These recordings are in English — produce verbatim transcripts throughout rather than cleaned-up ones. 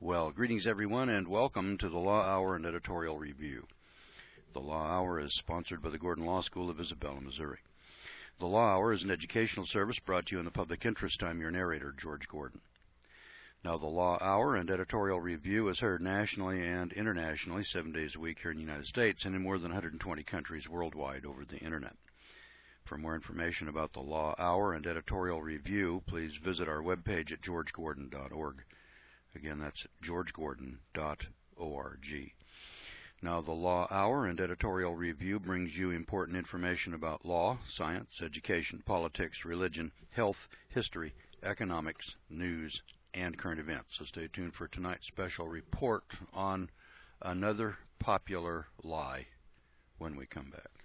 Well, greetings everyone, and welcome to the Law Hour and Editorial Review. The Law Hour is sponsored by the Gordon Law School of Isabella, Missouri. The Law Hour is an educational service brought to you in the public interest. I'm your narrator, George Gordon. Now, the Law Hour and Editorial Review is heard nationally and internationally seven days a week here in the United States and in more than one hundred twenty countries worldwide over the Internet. For more information about the Law Hour and Editorial Review, please visit our webpage at george gordon dot org. Again, that's george gordon dot org. Now, the Law Hour and Editorial Review brings you important information about law, science, education, politics, religion, health, history, economics, news, and current events. So stay tuned for tonight's special report on another popular lie when we come back.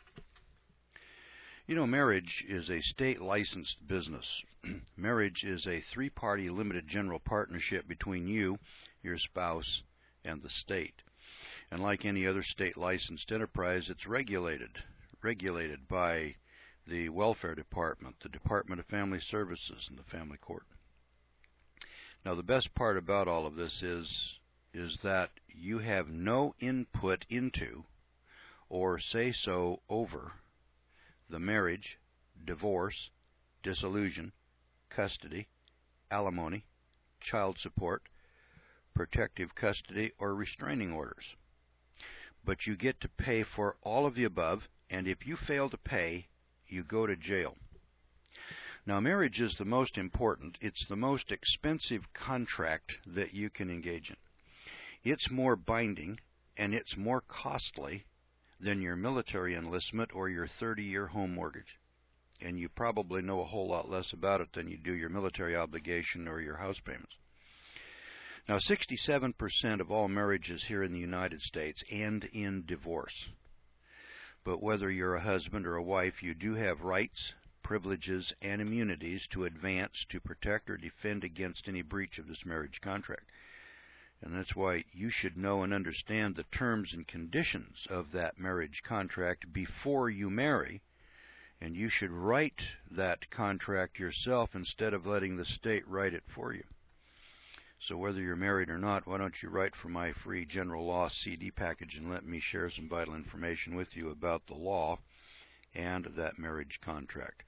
You know, marriage is a state-licensed business. Marriage is a three-party limited general partnership between you, your spouse, and the state. And like any other state-licensed enterprise, it's regulated, regulated by the Welfare Department, the Department of Family Services, and the Family Court. Now, the best part about all of this is, is that you have no input into or say-so over the marriage, divorce, dissolution, custody, alimony, child support, protective custody, or restraining orders. But you get to pay for all of the above, and if you fail to pay, you go to jail. Now, marriage is the most important. It's the most expensive contract that you can engage in. It's more binding, and it's more costly than your military enlistment or your thirty-year home mortgage. And you probably know a whole lot less about it than you do your military obligation or your house payments. Now, sixty-seven percent of all marriages here in the United States end in divorce. But whether you're a husband or a wife, you do have rights, privileges, and immunities to advance to protect or defend against any breach of this marriage contract. And that's why you should know and understand the terms and conditions of that marriage contract before you marry, and you should write that contract yourself instead of letting the state write it for you. So whether you're married or not, why don't you write for my free general law C D package and let me share some vital information with you about the law and that marriage contract.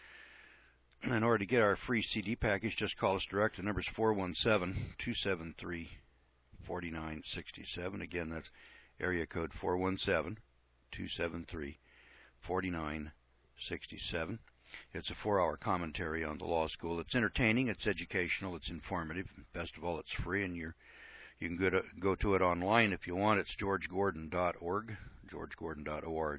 In order to get our free C D package, just call us direct. The number is four one seven, two seven three, four nine six seven. Again, that's area code four one seven, two seven three, four nine six seven. It's a four-hour commentary on the law school. It's entertaining, it's educational, it's informative. Best of all, it's free, and you're, you can go to, go to it online if you want. It's george gordon dot org, george gordon dot org.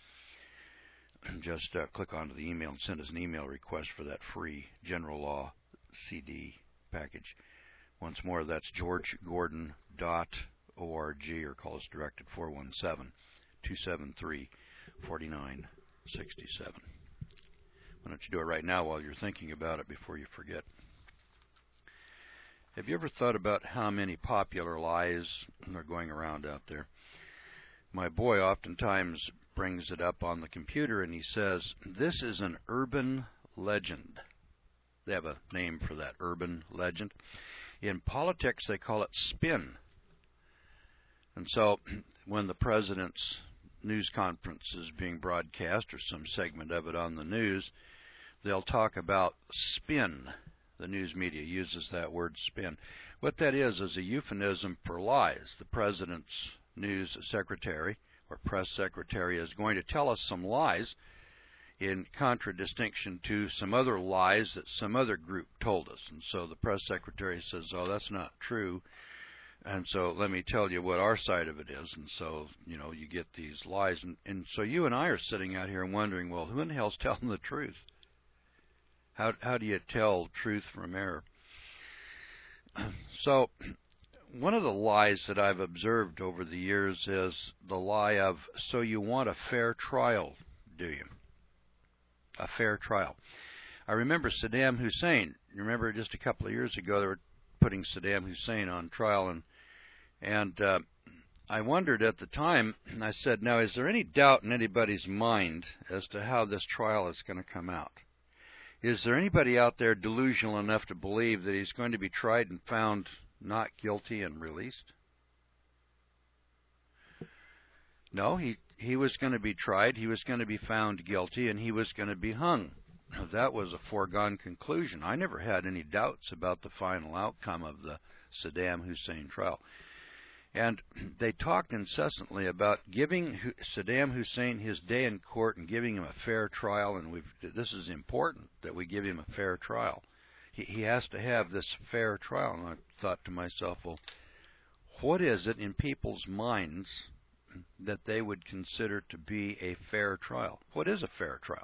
Just uh, click onto the email and send us an email request for that free general law C D package. Once more, that's george gordon dot org, or call us direct at four one seven, two seven three, four nine six seven. Why don't you do it right now while you're thinking about it before you forget? Have you ever thought about how many popular lies are going around out there? My boy oftentimes brings it up on the computer and he says, this is an urban legend. They have a name for that, urban legend. In politics, they call it spin. And so when the president's news conference is being broadcast, or some segment of it on the news, they'll talk about spin. The news media uses that word spin. What that is is a euphemism for lies. The president's news secretary or press secretary is going to tell us some lies in contradistinction to some other lies that some other group told us. And so the press secretary says, oh, that's not true. And so let me tell you what our side of it is. And so, you know, you get these lies. And, and so you and I are sitting out here wondering, well, who in the hell's telling the truth? How, how do you tell truth from error? So one of the lies that I've observed over the years is the lie of, so you want a fair trial, do you? A fair trial. I remember Saddam Hussein. You remember just a couple of years ago they were putting Saddam Hussein on trial, and and uh, I wondered at the time, I said, now is there any doubt in anybody's mind as to how this trial is going to come out? Is there anybody out there delusional enough to believe that he's going to be tried and found not guilty and released? No, he, he was going to be tried, he was going to be found guilty, and he was going to be hung. That was a foregone conclusion. I never had any doubts about the final outcome of the Saddam Hussein trial. And they talked incessantly about giving Saddam Hussein his day in court and giving him a fair trial, and we've, this is important, that we give him a fair trial. He, he has to have this fair trial. And I thought to myself, well, what is it in people's minds that they would consider to be a fair trial? What is a fair trial?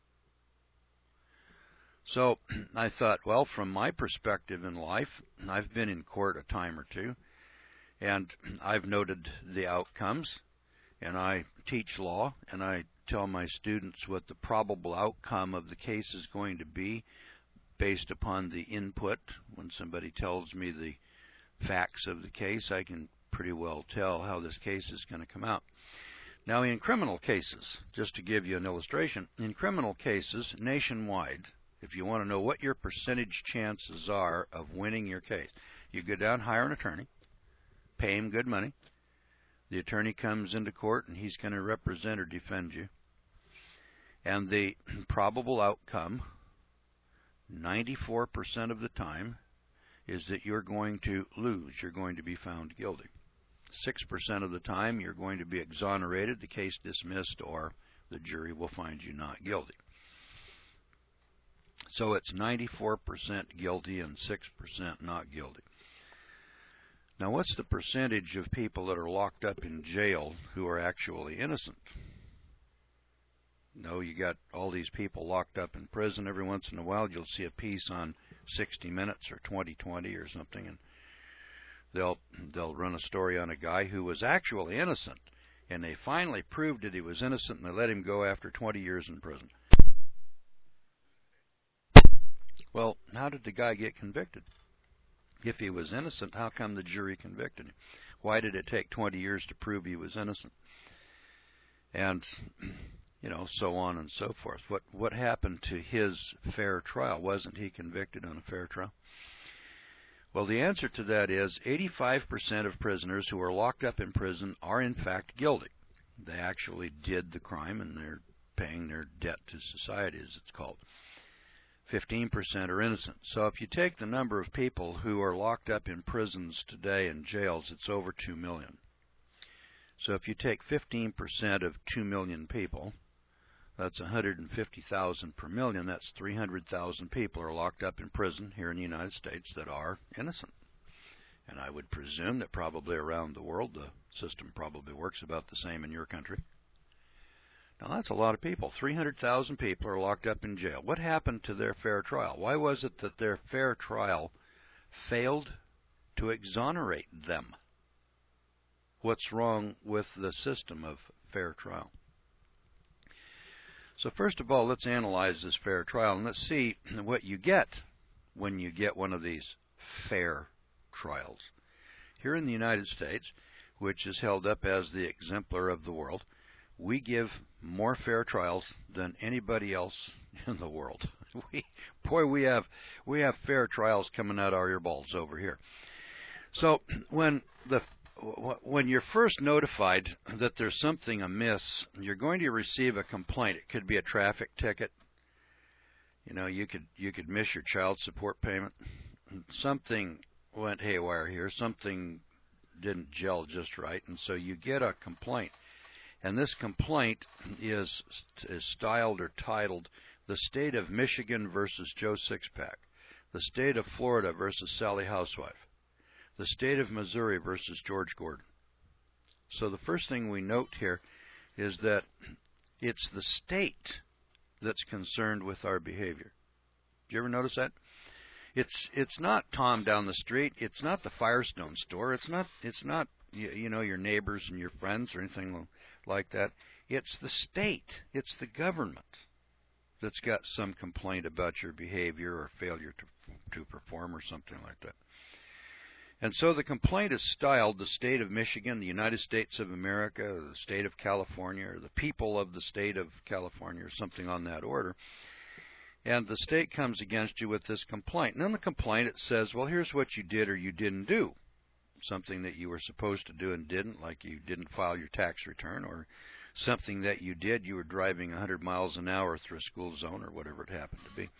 So I thought, well, from my perspective in life, I've been in court a time or two, and I've noted the outcomes, and I teach law, and I tell my students what the probable outcome of the case is going to be based upon the input. When somebody tells me the facts of the case, I can pretty well tell how this case is going to come out. Now, in criminal cases, just to give you an illustration, in criminal cases nationwide, if you want to know what your percentage chances are of winning your case, you go down, hire an attorney, pay him good money. The attorney comes into court and he's going to represent or defend you. And the probable outcome, ninety-four percent of the time, is that you're going to lose. You're going to be found guilty. six percent of the time, you're going to be exonerated, the case dismissed, or the jury will find you not guilty. So it's ninety-four percent guilty and six percent not guilty. Now, what's the percentage of people that are locked up in jail who are actually innocent? No, you got all these people locked up in prison. Every once in a while, you'll see a piece on sixty minutes or twenty twenty or something, and they'll they'll run a story on a guy who was actually innocent, and they finally proved that he was innocent, and they let him go after twenty years in prison. Well, how did the guy get convicted? If he was innocent, how come the jury convicted him? Why did it take twenty years to prove he was innocent? And, you know, so on and so forth. What what happened to his fair trial? Wasn't he convicted on a fair trial? Well, the answer to that is eighty-five percent of prisoners who are locked up in prison are in fact guilty. They actually did the crime and they're paying their debt to society, as it's called. fifteen percent are innocent. So if you take the number of people who are locked up in prisons today and jails, it's over two million. So if you take fifteen percent of two million people, that's one hundred fifty thousand per million. That's three hundred thousand people are locked up in prison here in the United States that are innocent. And I would presume that probably around the world the system probably works about the same in your country. Now, that's a lot of people. three hundred thousand people are locked up in jail. What happened to their fair trial? Why was it that their fair trial failed to exonerate them? What's wrong with the system of fair trial? So first of all, let's analyze this fair trial, and let's see what you get when you get one of these fair trials. Here in the United States, which is held up as the exemplar of the world, we give more fair trials than anybody else in the world. We, boy, we have we have fair trials coming out our earballs over here. So when the when you're first notified that there's something amiss, you're going to receive a complaint. It could be a traffic ticket. You know, you could you could miss your child support payment. Something went haywire here. Something didn't gel just right, and so you get a complaint. And this complaint is, is styled or titled, The State of Michigan versus Joe Sixpack, The State of Florida versus Sally Housewife, The State of Missouri versus George Gordon. So the first thing we note here is that it's the state that's concerned with our behavior. Do you ever notice that? It's it's not Tom down the street. It's not the Firestone store. It's not it's not you, you know your neighbors and your friends or anything like that. It's the state. It's the government that's got some complaint about your behavior or failure to to perform or something like that. And so the complaint is styled the state of Michigan, the United States of America, the state of California, or the people of the state of California, or something on that order. And the state comes against you with this complaint. And in the complaint it says, well, here's what you did or you didn't do. Something that you were supposed to do and didn't, like you didn't file your tax return, or something that you did, you were driving one hundred miles an hour through a school zone or whatever it happened to be.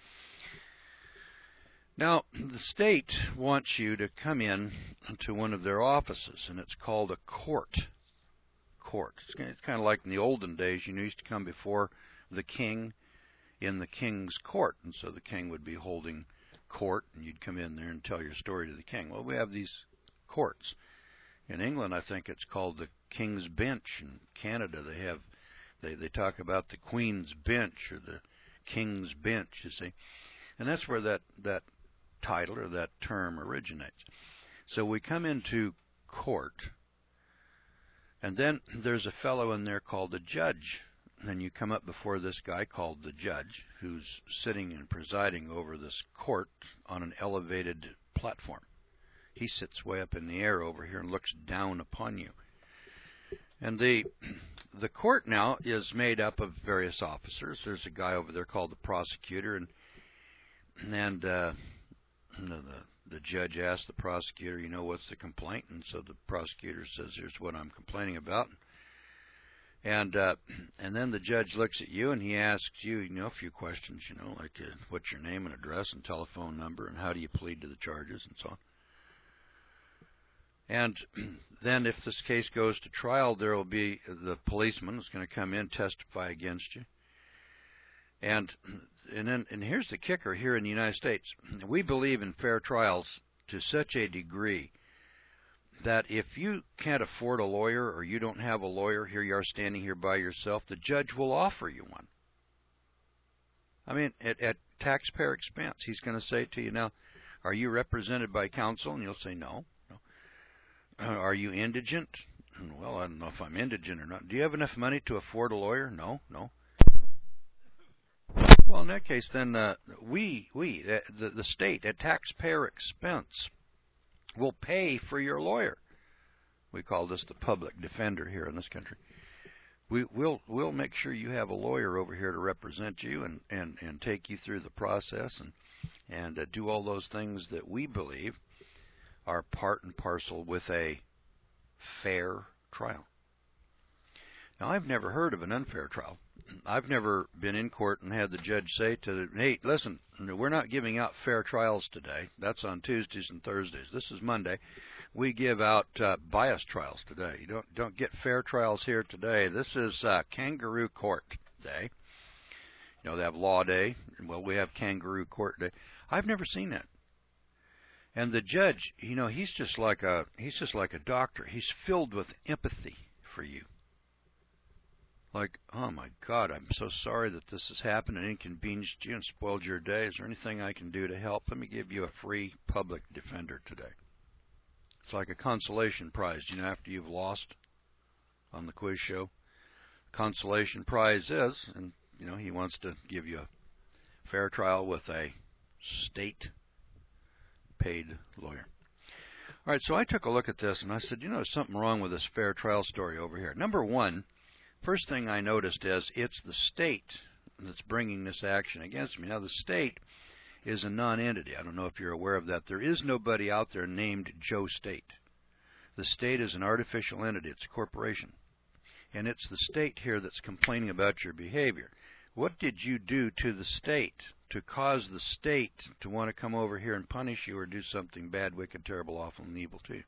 Now, the state wants you to come in to one of their offices, and it's called a court. Court. It's kind of like in the olden days, you used to come before the king in the king's court, and so the king would be holding court, and you'd come in there and tell your story to the king. Well, we have these courts. In England, I think it's called the King's Bench. In Canada, they have they they talk about the Queen's Bench or the King's Bench, you see, and that's where that that title or that term originates. So we come into court, and then there's a fellow in there called a judge, and you come up before this guy called the judge, who's sitting and presiding over this court on an elevated platform. He sits way up in the air over here and looks down upon you. And the the court now is made up of various officers. There's a guy over there called the prosecutor, and and uh, the the judge asks the prosecutor, you know, what's the complaint? And so the prosecutor says, here's what I'm complaining about. And uh, and then the judge looks at you and he asks you, you know, a few questions, you know, like uh, what's your name and address and telephone number, and how do you plead to the charges, and so on. And then if this case goes to trial, there will be the policeman that's going to come in, testify against you. And and then and here's the kicker here in the United States. We believe in fair trials to such a degree that if you can't afford a lawyer or you don't have a lawyer, here you are standing here by yourself, the judge will offer you one. I mean, at, at taxpayer expense. He's going to say to you, now, are you represented by counsel? And you'll say, no. Uh, are you indigent? Well, I don't know if I'm indigent or not. Do you have enough money to afford a lawyer? No, no. Well, in that case, then uh, we, we, the, the state, at taxpayer expense, will pay for your lawyer. We call this the public defender here in this country. We, we'll, we'll make sure you have a lawyer over here to represent you and, and, and take you through the process and, and uh, do all those things that we believe are part and parcel with a fair trial. Now, I've never heard of an unfair trial. I've never been in court and had the judge say to the, hey, listen, we're not giving out fair trials today. That's on Tuesdays and Thursdays. This is Monday. We give out uh, bias trials today. You don't don't get fair trials here today. This is uh, kangaroo court day. You know, they have law day. Well, we have kangaroo court day. I've never seen that. And the judge, you know, he's just like a he's just like a doctor. He's filled with empathy for you. Like, oh my God, I'm so sorry that this has happened and inconvenienced you and spoiled your day. Is there anything I can do to help? Let me give you a free public defender today. It's like a consolation prize, you know, after you've lost on the quiz show. Consolation prize is, and you know, he wants to give you a fair trial with a state paid lawyer. All right, so I took a look at this and I said, you know, there's something wrong with this fair trial story over here. Number one, first thing I noticed is it's the state that's bringing this action against me. Now, the state is a non-entity. I don't know if you're aware of that. There is nobody out there named Joe State. The state is an artificial entity. It's a corporation. And it's the state here that's complaining about your behavior. What did you do to the state to cause the state to want to come over here and punish you or do something bad, wicked, terrible, awful, and evil to you?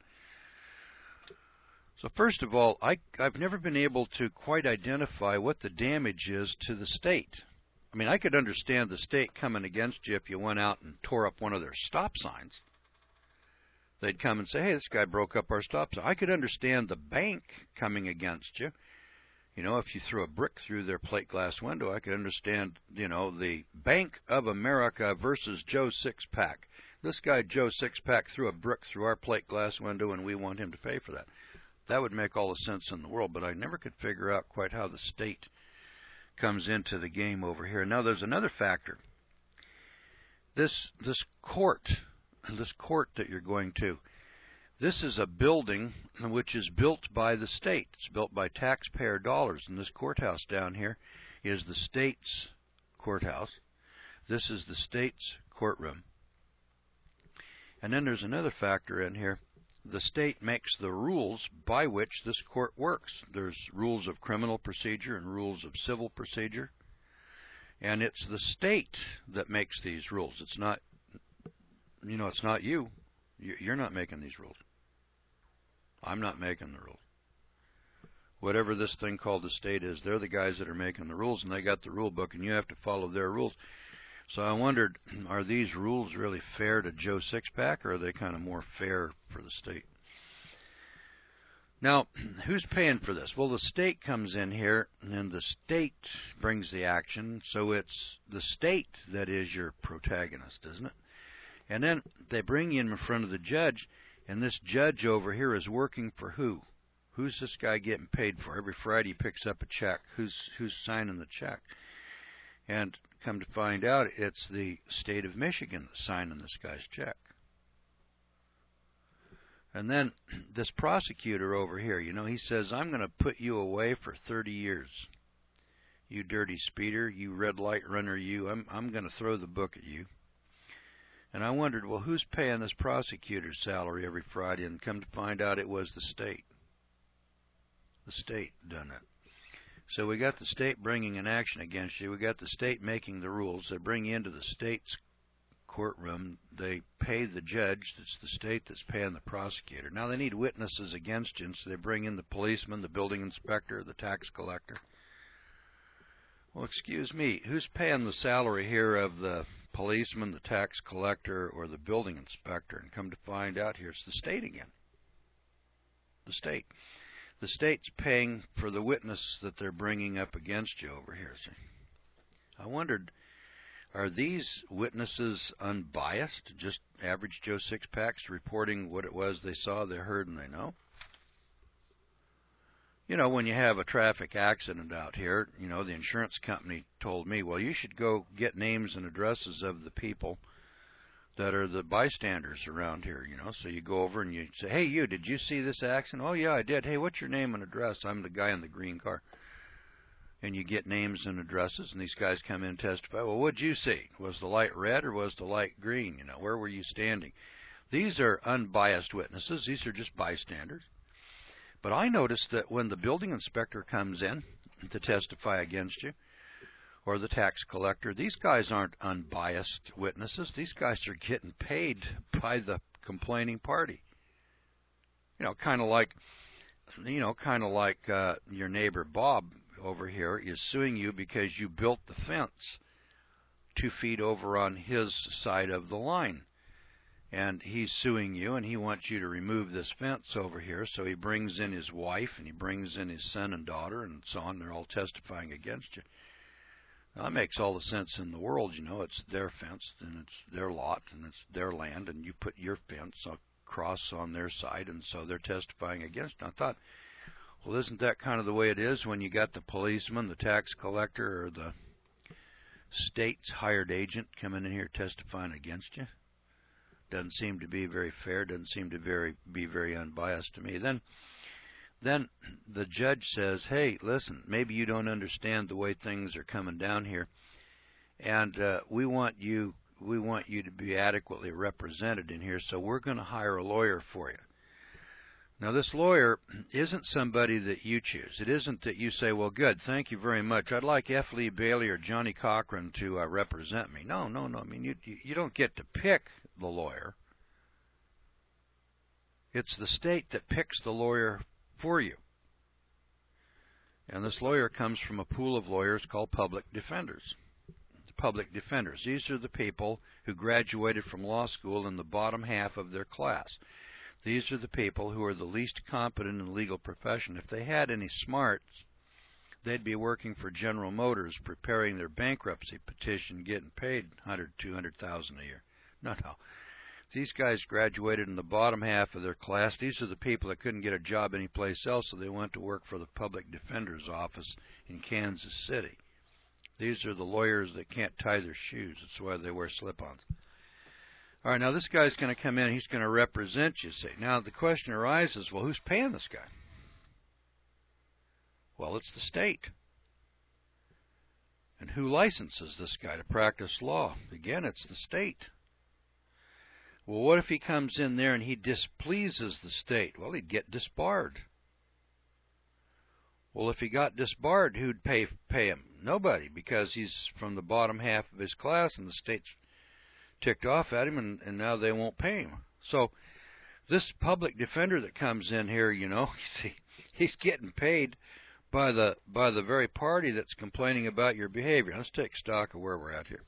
So first of all, I, I've never been able to quite identify what the damage is to the state. I mean, I could understand the state coming against you if you went out and tore up one of their stop signs. They'd come and say, hey, this guy broke up our stop sign. I could understand the bank coming against you. You know, if you threw a brick through their plate glass window, I could understand, you know, the Bank of America versus Joe Sixpack. This guy, Joe Sixpack, threw a brick through our plate glass window, and we want him to pay for that. That would make all the sense in the world, but I never could figure out quite how the state comes into the game over here. Now, there's another factor. This this court, this court that you're going to, this is a building which is built by the state. It's built by taxpayer dollars, and this courthouse down here is the state's courthouse. This is the state's courtroom. And then there's another factor in here. The state makes the rules by which this court works. There's rules of criminal procedure and rules of civil procedure. And it's the state that makes these rules. It's not, you know, it's not you. You're not making these rules. I'm not making the rules. Whatever this thing called the state is, they're the guys that are making the rules, and they got the rule book, and you have to follow their rules. So I wondered, are these rules really fair to Joe Sixpack, or are they kind of more fair for the state? Now, who's paying for this? Well, the state comes in here, and the state brings the action, so it's the state that is your protagonist, isn't it? And then they bring you in front of the judge, and this judge over here is working for who? Who's this guy getting paid for? Every Friday he picks up a check. Who's who's signing the check? And come to find out, it's the state of Michigan that's signing this guy's check. And then this prosecutor over here, you know, he says, I'm going to put you away for thirty years. You dirty speeder, you red light runner, you. I'm, I'm going to throw the book at you. And I wondered, well, who's paying this prosecutor's salary every Friday? And come to find out, it was the state. The state done it. So we got the state bringing an action against you. We got the state making the rules. They bring you into the state's courtroom. They pay the judge. It's the state that's paying the prosecutor. Now they need witnesses against you, and so they bring in the policeman, the building inspector, the tax collector. Well, excuse me, who's paying the salary here of the policeman, the tax collector, or the building inspector? And come to find out, here it's the state again. The state. The state's paying for the witness that they're bringing up against you over here. See? I wondered, are these witnesses unbiased, just average Joe Sixpacks reporting what it was they saw, they heard, and they know? You know, when you have a traffic accident out here, you know, the insurance company told me, well, you should go get names and addresses of the people that are the bystanders around here, you know. So you go over and you say, hey, you, did you see this accident? Oh, yeah, I did. Hey, what's your name and address? I'm the guy in the green car. And you get names and addresses, and these guys come in and testify. Well, what'd you see? Was the light red or was the light green? You know, where were you standing? These are unbiased witnesses. These are just bystanders. But I noticed that when the building inspector comes in to testify against you, or the tax collector, these guys aren't unbiased witnesses. These guys are getting paid by the complaining party. You know, kind of like, you know, kind of like uh, your neighbor Bob over here is suing you because you built the fence two feet over on his side of the line. And he's suing you, and he wants you to remove this fence over here. So he brings in his wife, and he brings in his son and daughter, and so on. They're all testifying against you. Now, that makes all the sense in the world, you know. It's their fence, and it's their lot, and it's their land, and you put your fence across on their side, and so they're testifying against you. I thought, well, isn't that kind of the way it is when you got the policeman, the tax collector, or the state's hired agent coming in here testifying against you? Doesn't seem to be very fair. Doesn't seem to very be very unbiased to me. Then, then the judge says, "Hey, listen, maybe you don't understand the way things are coming down here, and uh, we want you we want you to be adequately represented in here. So we're going to hire a lawyer for you." Now, this lawyer isn't somebody that you choose. It isn't that you say, "Well, good, thank you very much. I'd like F. Lee Bailey or Johnny Cochran to uh, represent me." No, no, no. I mean, you you don't get to pick the lawyer. It's the state that picks the lawyer for you. And this lawyer comes from a pool of lawyers called public defenders. Public defenders. These are the people who graduated from law school in the bottom half of their class. These are the people who are the least competent in the legal profession. If they had any smarts, they'd be working for General Motors, preparing their bankruptcy petition, getting paid one hundred, two hundred thousand a year. No, no. These guys graduated in the bottom half of their class. These are the people that couldn't get a job anyplace else, so they went to work for the public defender's office in Kansas City. These are the lawyers that can't tie their shoes. That's why they wear slip-ons. All right, now this guy's going to come in. He's going to represent you. See, now the question arises, well, who's paying this guy? Well, it's the state. And who licenses this guy to practice law? Again, it's the state. Well, what if he comes in there and he displeases the state? Well, he'd get disbarred. Well, if he got disbarred, who'd pay pay him? Nobody, because he's from the bottom half of his class and the state's ticked off at him, and, and now they won't pay him. So this public defender that comes in here, you know, see, he's getting paid by the by the very party that's complaining about your behavior. Let's take stock of where we're at here.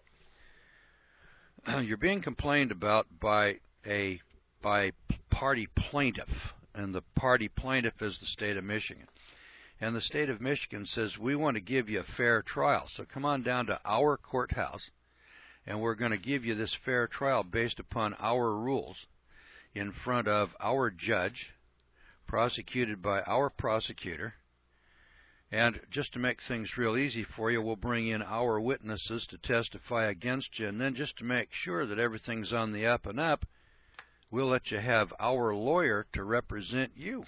You're being complained about by a by party plaintiff, and the party plaintiff is the state of Michigan. And the state of Michigan says, we want to give you a fair trial, so come on down to our courthouse, and we're going to give you this fair trial based upon our rules in front of our judge, prosecuted by our prosecutor. And just to make things real easy for you, we'll bring in our witnesses to testify against you, and then just to make sure that everything's on the up and up, we'll let you have our lawyer to represent you.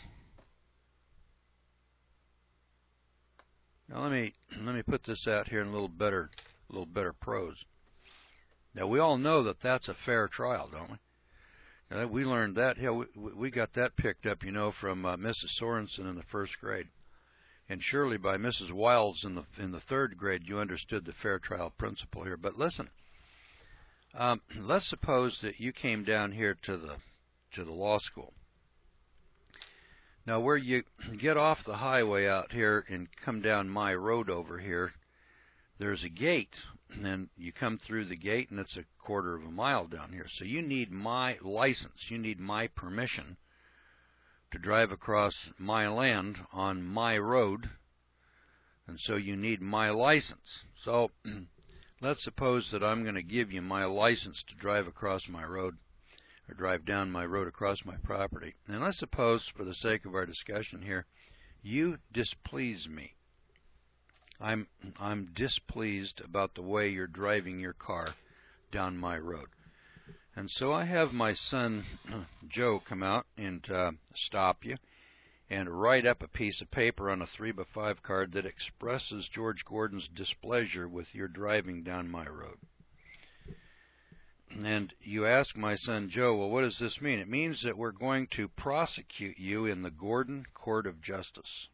Now let me let me put this out here in a little better a little better prose. Now we all know that that's a fair trial, don't we? Now, we learned that. Hell, we, we got that picked up, you know, from uh, Missus Sorensen in the first grade, and surely by Missus Wiles in the in the third grade, you understood the fair trial principle here. But listen, um, let's suppose that you came down here to the to the law school. Now, where you get off the highway out here and come down my road over here, there's a gate, and you come through the gate, and it's a quarter of a mile down here. So you need my license. You need my permission to drive across my land on my road, and so you need my license. So let's suppose that I'm going to give you my license to drive across my road, or drive down my road across my property. And let's suppose, for the sake of our discussion here, you displease me. I'm I'm displeased about the way you're driving your car down my road. And so I have my son Joe come out and uh, stop you and write up a piece of paper on a three by five card that expresses George Gordon's displeasure with your driving down my road. And you ask my son Joe, well, what does this mean? It means that we're going to prosecute you in the Gordon Court of Justice.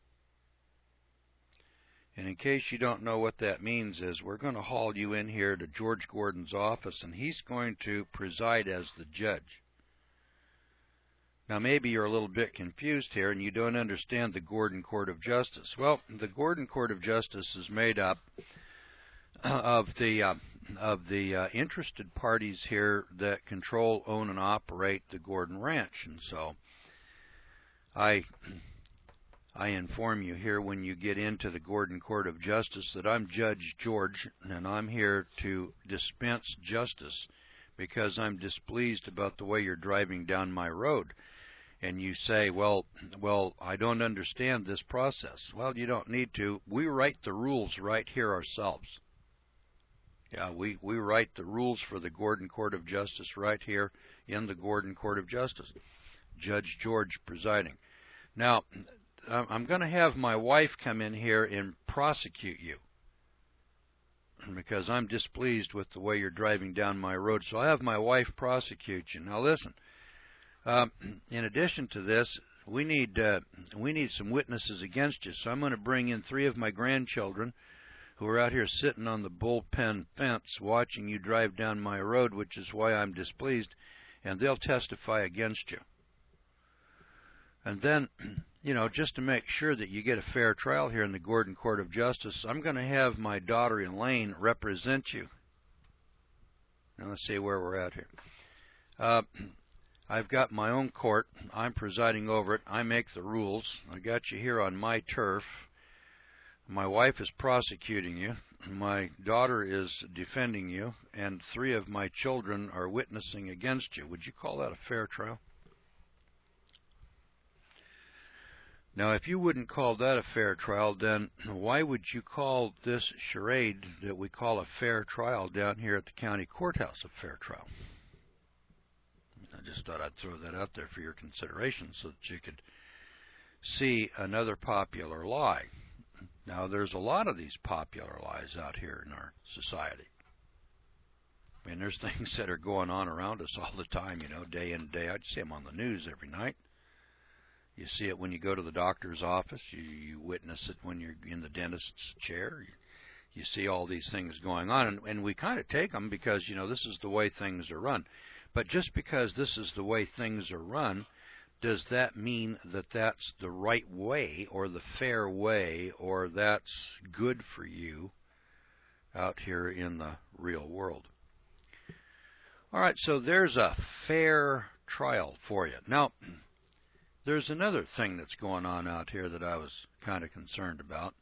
And in case you don't know what that means is, we're going to haul you in here to George Gordon's office, and he's going to preside as the judge. Now, maybe you're a little bit confused here, and you don't understand the Gordon Court of Justice. Well, the Gordon Court of Justice is made up of the uh, of the uh, interested parties here that control, own, and operate the Gordon Ranch. And so I I inform you here when you get into the Gordon Court of Justice that I'm Judge George, and I'm here to dispense justice because I'm displeased about the way you're driving down my road. And you say, well, well, I don't understand this process. Well, you don't need to. We write the rules right here ourselves. Yeah, we, we write the rules for the Gordon Court of Justice right here in the Gordon Court of Justice. Judge George presiding. Now, I'm going to have my wife come in here and prosecute you because I'm displeased with the way you're driving down my road. So I have my wife prosecute you. Now, listen, um, in addition to this, we need, uh, we need some witnesses against you. So I'm going to bring in three of my grandchildren who are out here sitting on the bullpen fence watching you drive down my road, which is why I'm displeased, and they'll testify against you. And then, you know, just to make sure that you get a fair trial here in the Gordon Court of Justice, I'm going to have my daughter Elaine represent you. Now let's see where we're at here. Uh, I've got my own court. I'm presiding over it. I make the rules. I got you here on my turf. My wife is prosecuting you. My daughter is defending you. And three of my children are witnessing against you. Would you call that a fair trial? Now, if you wouldn't call that a fair trial, then why would you call this charade that we call a fair trial down here at the county courthouse a fair trial? I just thought I'd throw that out there for your consideration so that you could see another popular lie. Now, there's a lot of these popular lies out here in our society. I mean, there's things that are going on around us all the time, you know, day in, day out. You see them on the news every night. You see it when you go to the doctor's office. You, you witness it when you're in the dentist's chair. You, you see all these things going on, and, and we kind of take them because, you know, this is the way things are run. But just because this is the way things are run, does that mean that that's the right way or the fair way or that's good for you out here in the real world? All right, so there's a fair trial for you. Now, there's another thing that's going on out here that I was kind of concerned about.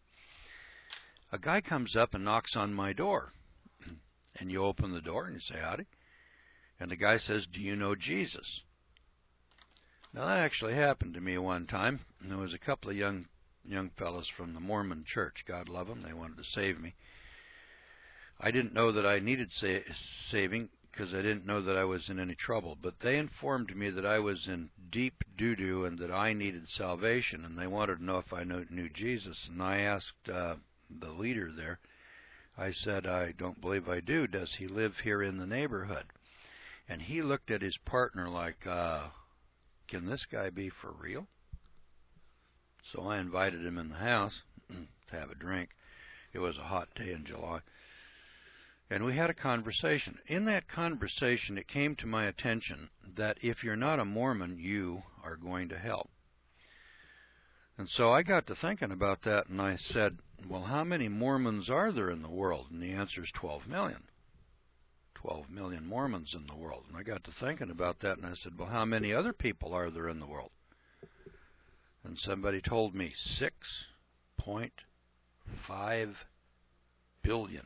A guy comes up and knocks on my door, and you open the door and you say, howdy, and the guy says, do you know Jesus? Now, that actually happened to me one time. There was a couple of young young fellows from the Mormon church. God love them. They wanted to save me. I didn't know that I needed sa saving because I didn't know that I was in any trouble. But they informed me that I was in deep doo-doo and that I needed salvation, and they wanted to know if I knew, knew Jesus. And I asked uh, the leader there, I said, I don't believe I do. Does he live here in the neighborhood? And he looked at his partner like, uh, can this guy be for real? So I invited him in the house to have a drink. It was a hot day in July. And we had a conversation. In that conversation, it came to my attention that if you're not a Mormon, you are going to hell. And so I got to thinking about that, and I said, well, how many Mormons are there in the world? And the answer is twelve million. twelve million Mormons in the world. And I got to thinking about that, and I said, well, how many other people are there in the world? And somebody told me six point five billion.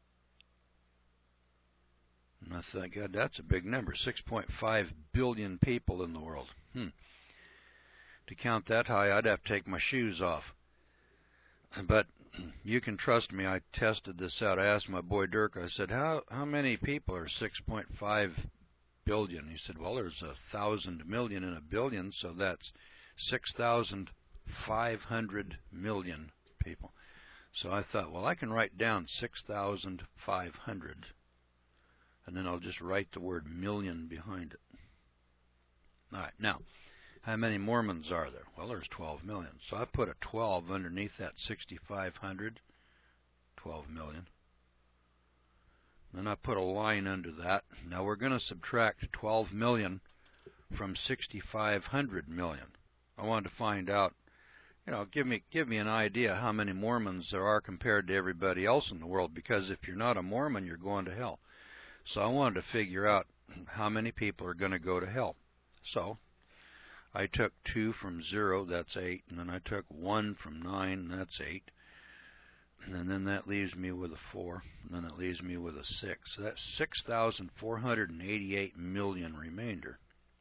And I thought, God, that's a big number. six point five billion people in the world. Hmm. To count that high, I'd have to take my shoes off. But you can trust me, I tested this out. I asked my boy Dirk, I said, how how many people are six point five billion? He said, well, there's a thousand million in a billion, so that's six thousand five hundred million people. So I thought, well, I can write down six thousand five hundred, and then I'll just write the word million behind it. All right, now, how many Mormons are there? Well, there's twelve million. So I put a twelve underneath that sixty-five hundred, twelve million. Then I put a line under that. Now we're going to subtract twelve million from sixty-five hundred million. I wanted to find out, you know, give me give me an idea how many Mormons there are compared to everybody else in the world, because if you're not a Mormon, you're going to hell. So I wanted to figure out how many people are going to go to hell. So I took two from zero, that's eight, and then I took one from nine, that's eight, and then that leaves me with a four, and then it leaves me with a six. So that's six thousand four hundred eighty-eight million remainder.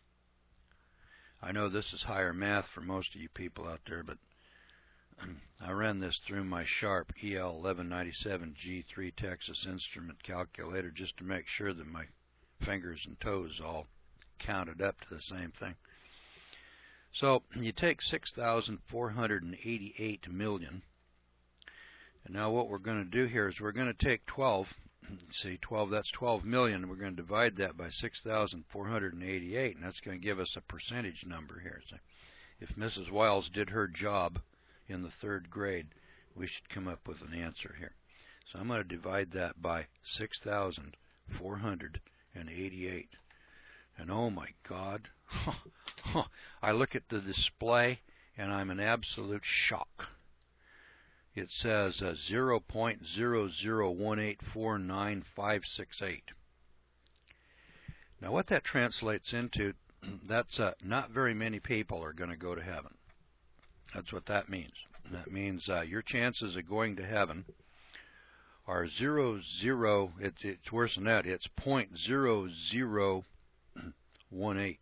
I know this is higher math for most of you people out there, but I ran this through my Sharp E L eleven ninety-seven G three Texas Instrument calculator just to make sure that my fingers and toes all counted up to the same thing. So you take six thousand four hundred eighty-eight million, and now what we're going to do here is we're going to take twelve, see, twelve, that's twelve million, and we're going to divide that by six thousand four hundred eighty-eight, and that's going to give us a percentage number here. So if Missus Wiles did her job in the third grade, we should come up with an answer here. So I'm going to divide that by six thousand four hundred eighty-eight. And oh my God, I look at the display and I'm in absolute shock. It says uh, zero point zero zero one eight four nine five six eight. Now what that translates into, that's uh, not very many people are going to go to heaven. That's what that means. That means uh, your chances of going to heaven are zero zero. It's it's worse than that. It's point zero zero one eight.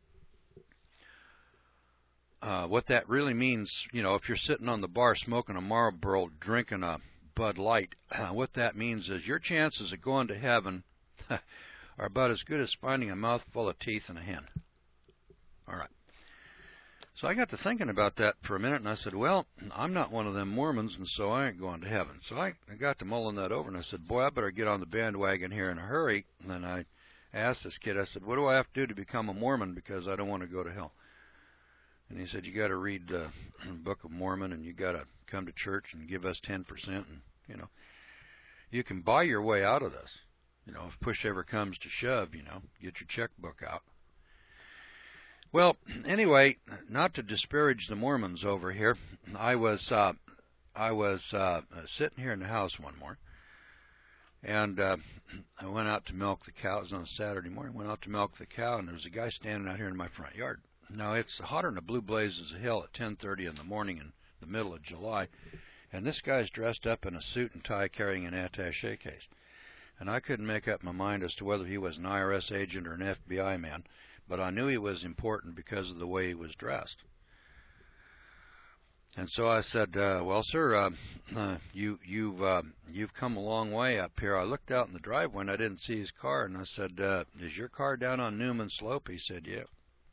Uh, what that really means, you know, if you're sitting on the bar smoking a Marlboro, drinking a Bud Light, uh, what that means is your chances of going to heaven are about as good as finding a mouthful of teeth in a hen. All right. So I got to thinking about that for a minute, and I said, well, I'm not one of them Mormons, and so I ain't going to heaven. So I, I got to mulling that over, and I said, boy, I better get on the bandwagon here in a hurry. And then I asked this kid, I said, what do I have to do to become a Mormon, because I don't want to go to hell? And he said, you got to read uh, the Book of Mormon, and you got to come to church and give us ten percent, and, you know, you can buy your way out of this. You know, if push ever comes to shove, you know, get your checkbook out. Well, anyway, not to disparage the Mormons over here, I was uh, I was uh, sitting here in the house one morning, and uh, I went out to milk the cow. It was on a Saturday morning. Went out to milk the cow, and there was a guy standing out here in my front yard. Now, it's hotter than the blue blazes of hell at ten thirty in the morning in the middle of July, and this guy's dressed up in a suit and tie carrying an attaché case. And I couldn't make up my mind as to whether he was an I R S agent or an F B I man, but I knew he was important because of the way he was dressed. And so I said, uh, well, sir, uh, uh, you, you've, uh, you've come a long way up here. I looked out in the driveway, and I didn't see his car, and I said, uh, is your car down on Newman Slope? He said, yeah.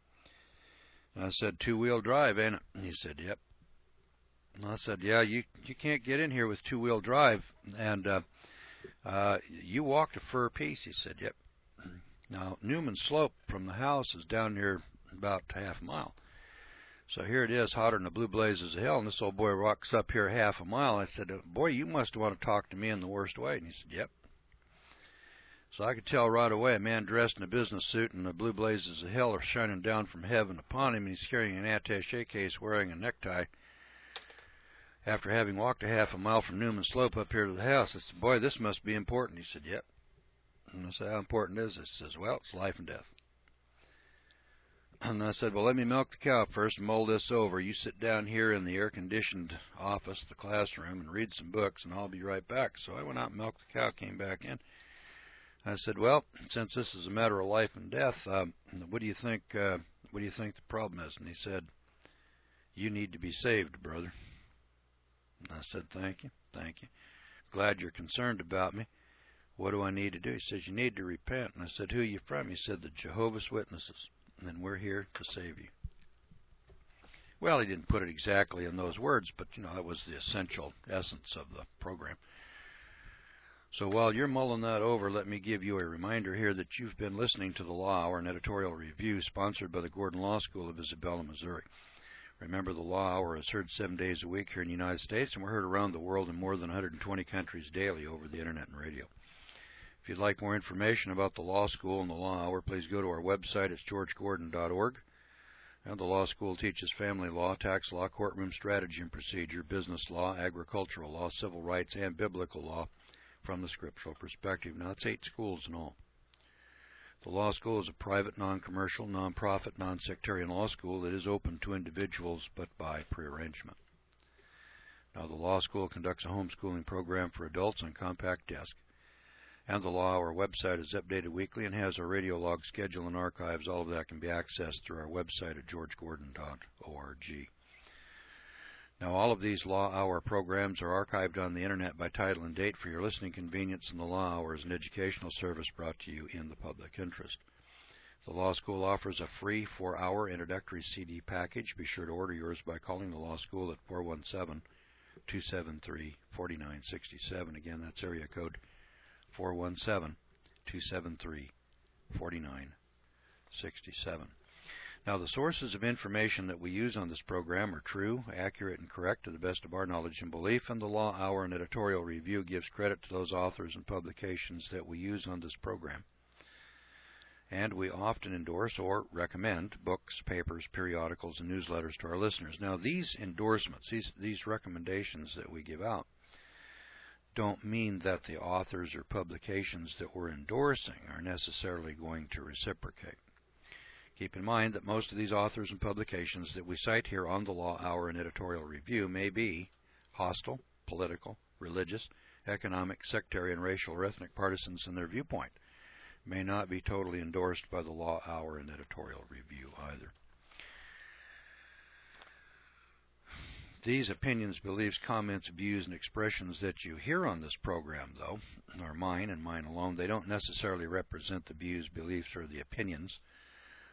And I said, two-wheel drive, ain't it? And he said, yep. And I said, yeah, you, you can't get in here with two-wheel drive, and uh, uh, you walked a fur piece. He said, yep. Now, Newman Slope from the house is down here about half a mile. So here it is, hotter than the blue blazes of hell, and this old boy walks up here half a mile. I said, boy, you must want to talk to me in the worst way. And he said, yep. So I could tell right away a man dressed in a business suit and the blue blazes of hell are shining down from heaven upon him, and he's carrying an attaché case wearing a necktie. After having walked a half a mile from Newman Slope up here to the house, I said, boy, this must be important. He said, yep. And I said, how important is this? He says, well, it's life and death. And I said, well, let me milk the cow first and mull this over. You sit down here in the air-conditioned office, the classroom, and read some books, and I'll be right back. So I went out and milked the cow, came back in. I said, well, since this is a matter of life and death, uh, what do you think? Uh, what do you think the problem is? And he said, you need to be saved, brother. And I said, thank you, thank you. Glad you're concerned about me. What do I need to do? He says, you need to repent. And I said, who are you from? He said, the Jehovah's Witnesses. And we're here to save you. Well, he didn't put it exactly in those words, but, you know, that was the essential essence of the program. So while you're mulling that over, let me give you a reminder here that you've been listening to the Law Hour, an editorial review sponsored by the Gordon Law School of Isabella, Missouri. Remember, the Law Hour is heard seven days a week here in the United States, and we're heard around the world in more than one hundred twenty countries daily over the Internet and radio. If you'd like more information about the Law School and the Law Hour, please go to our website. It's george gordon dot org. And the Law School teaches family law, tax law, courtroom strategy and procedure, business law, agricultural law, civil rights, and biblical law from the scriptural perspective. Now, it's eight schools in all. The Law School is a private, non-commercial, non-profit, non-sectarian law school that is open to individuals but by prearrangement. Now, the Law School conducts a homeschooling program for adults on compact disc. And the Law Hour website is updated weekly and has our radio log schedule and archives. All of that can be accessed through our website at george gordon dot org. Now, all of these Law Hour programs are archived on the Internet by title and date for your listening convenience, and the Law Hour is an educational service brought to you in the public interest. The Law School offers a free four-hour introductory C D package. Be sure to order yours by calling the Law School at four one seven, two seven three, four nine six seven. Again, that's area code four one seven, two seven three, four nine six seven. Now, the sources of information that we use on this program are true, accurate, and correct to the best of our knowledge and belief, and the Law Hour and editorial review gives credit to those authors and publications that we use on this program. And we often endorse or recommend books, papers, periodicals, and newsletters to our listeners. Now, these endorsements, these, these recommendations that we give out, don't mean that the authors or publications that we're endorsing are necessarily going to reciprocate. Keep in mind that most of these authors and publications that we cite here on the Law Hour and editorial review may be hostile, political, religious, economic, sectarian, racial, or ethnic partisans in their viewpoint. May not be totally endorsed by the Law Hour and editorial review either. These opinions, beliefs, comments, views, and expressions that you hear on this program, though, are mine and mine alone. They don't necessarily represent the views, beliefs, or the opinions